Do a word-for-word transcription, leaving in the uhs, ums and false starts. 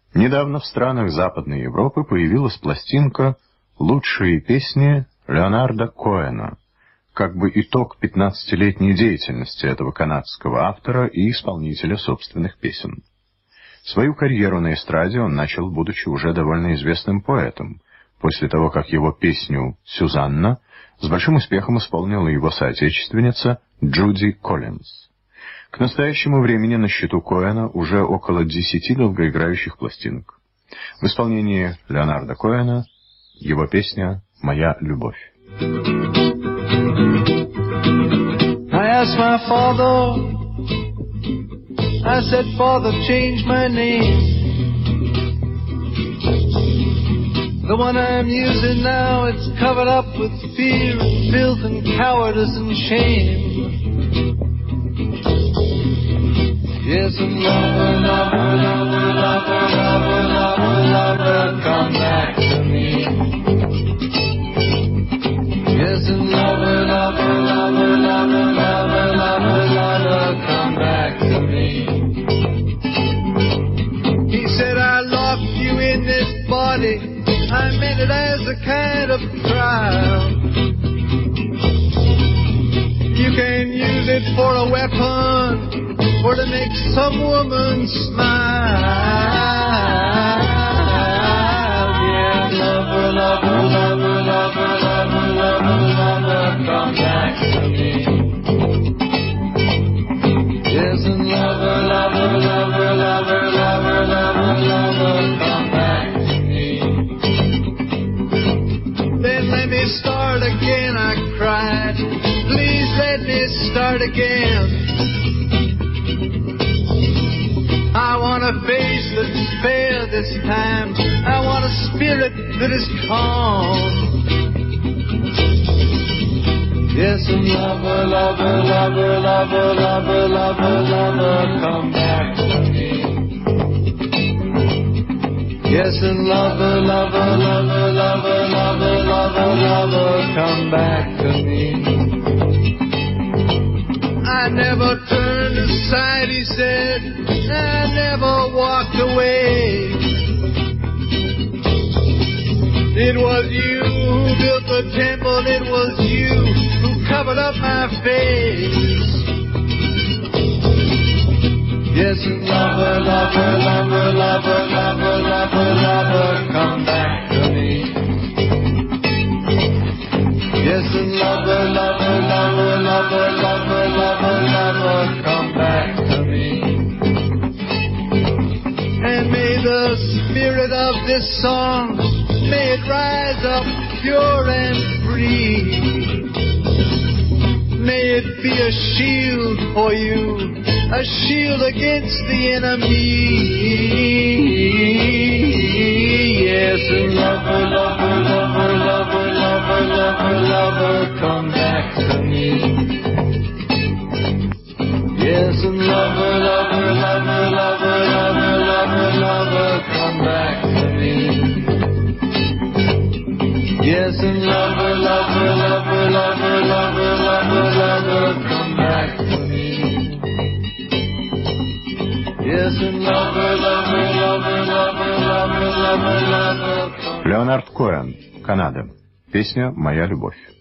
Недавно в странах Западной Европы появилась пластинка «Лучшие песни Леонарда Коэна», как бы итог пятнадцатилетней деятельности этого канадского автора и исполнителя собственных песен. Свою карьеру на эстраде он начал, будучи уже довольно известным поэтом, после того, как его песню «Сюзанна» с большим успехом исполнила его соотечественница Джуди Коллинз. К настоящему времени на счету Коэна уже около десяти долгоиграющих пластинок. В исполнении Леонарда Коэна его песня «Моя любовь». I asked my father, I said, Father, change my name. The one I'm using now, it's covered up with fear, filth and cowardice and shame. Yes, and lover, lover, lover, lover, lover, lover, lover, come back to me. Yes, and lover, lover, lover, lover, lover, lover, lover, come back to me. He said, I locked you in this body, I meant it as a kind of trial. You can use it for a weapon, or to make some woman smile. Yeah, lover, lover, lover, lover, lover, lover, lover, come back to me. Yes, and lover, lover, lover, lover, lover, lover, lover, come back to me. Then let me start again, I cried. Please let me start again. I want a face that's fair this time. I want a spirit that is calm. Yes, and lover, lover, lover, lover, lover, lover, lover, come back to me. Yes, and lover, lover, lover, lover, lover, lover, lover, come back to me. I never turned aside, he said, I never walked away. It was you who built the temple, it was you who covered up my face. Yes, and lover, lover, lover, lover, lover, lover, lover, come back to me. Yes, and lover, lover, lover, lover, lover, lover, lover, come back to me. And may the spirit of this song, may it rise up pure and free. May it be a shield for you, a shield against the enemy. Yes, and lover, lover, lover, lover, lover, lover, lover, come back to me. Yes, and lover, lover, lover, lover, lover, lover, lover, come back to me. Yes, and lover, lover, lover, lover, lover, lover, lover, come back to me. Yes, and lover, lover, lover, lover, lover, lover, lover, come. Леонард Коэн, Канада. Песня «Моя любовь».